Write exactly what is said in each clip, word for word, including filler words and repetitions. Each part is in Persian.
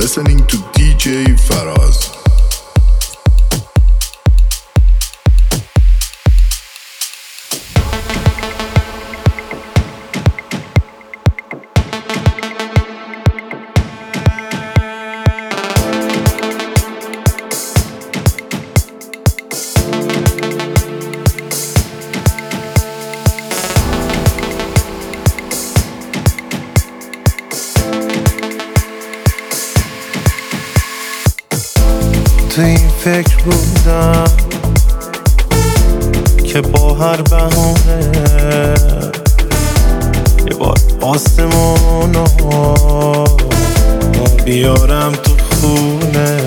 listening to دی جی فراز. تو این فکر بودم که با هر بهونه یه بار آسمونو بیارم تو خونه.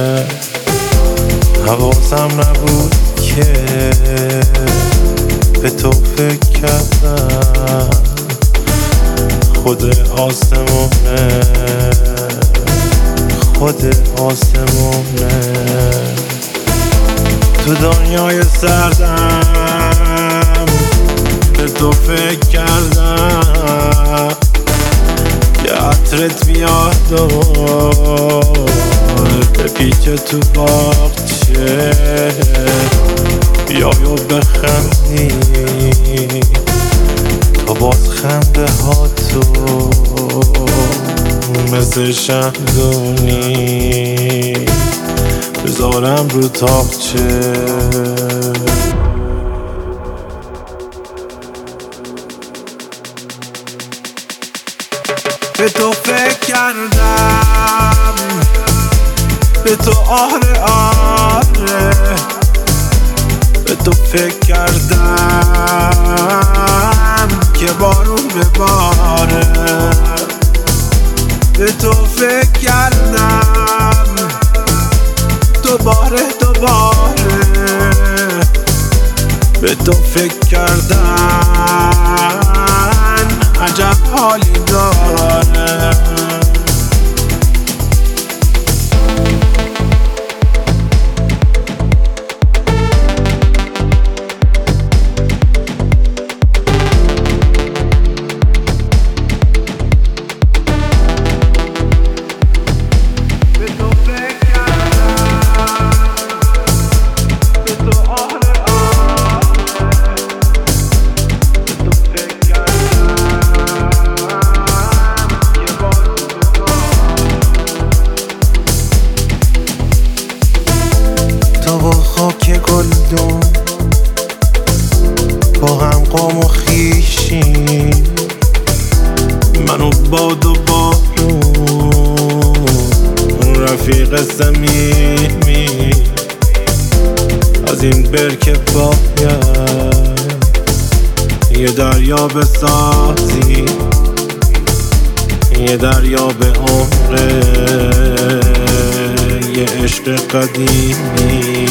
حواسم نبود که به تو فکر کردم خود آسمونه، خود آسمونه. تو دنیای سردم به تو فکر کردم که عطرت بیاد و بپیچه تو باغچه، بیای و بخندی تو باز خنده ها تو مثل شمدونی بذارم رو تاقچه. به تو فکر کردم، به تو آره آره، به تو فکر کردم که بارون بباره. به تو فکر کردم دوباره دوباره، به تو فکر کردن عجب حالی داره. با خاک گلدون با هم قوم و خیشیم، منو باد و بارون رفیق صمیمی. از این برکه باید یه دریا بسازی، یه دریا به عمره، یه عشق قدیمی.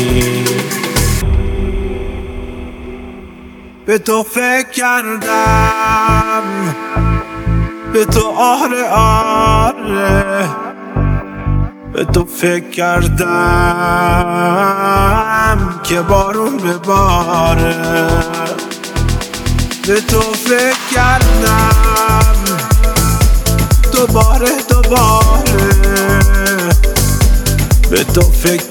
به تو فکر کردم، به تو آره آره، به تو فکر کردم که بارون بباره. به تو فکر کردم دوباره دوباره، به تو فکر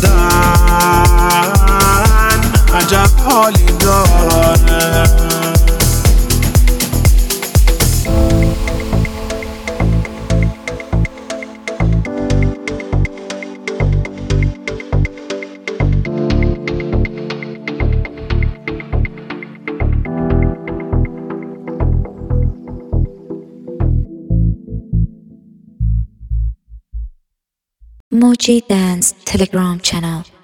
کردن عجب حالی داره. Moji Dance Telegram channel.